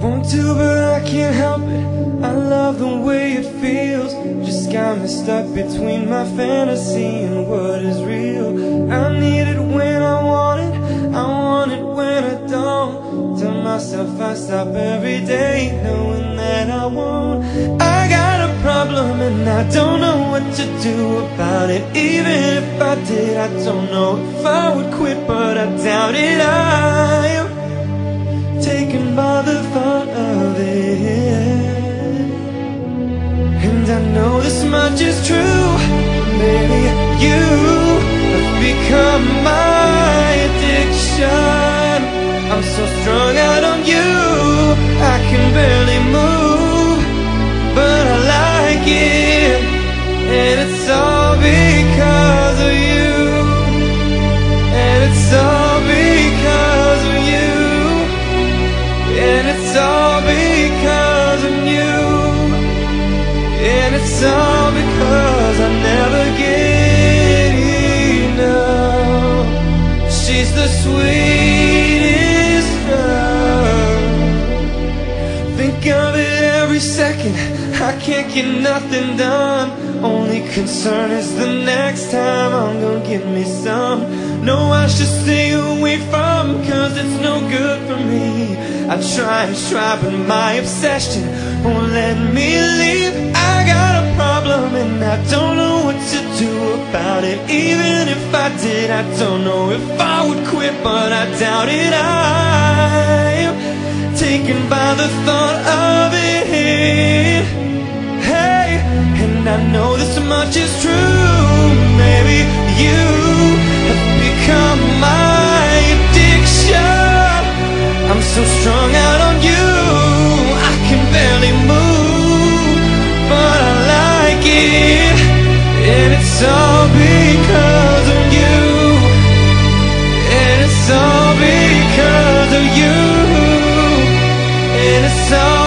Want to, but I can't help it. I love the way it feels. Just got me stuck between my fantasy and what is real. I need it when I want it when I don't. Tell myself I stop every day knowing that I won't. I got a problem and I don't know what to do about it. Even if I did, I don't know if I would quit, but I doubt it. I am taken by the thought of it, and I know this much is true. Baby, you have become my addiction. I'm so strung out on you, I can barely move, but I like it, and it's all because of you. And it's all because of you. And it's all because of you. And it's all because I never get enough. She's the sweetest drug. Think of it every second, I can't get nothing done. Only concern is the next time I'm gonna get me some. No, I should stay away from, cause it's no good for me. I try and try, but my obsession won't let me leave. I got a problem and I don't know what to do about it. Even if I did, I don't know if I would quit, but I doubt it. I'm taken by the thought of it. Hey, and I know this much is true. Maybe you have become my addiction. I'm so strung out on you, I can barely move, but I like it, and it's all because of you. And it's all because of you. And it's all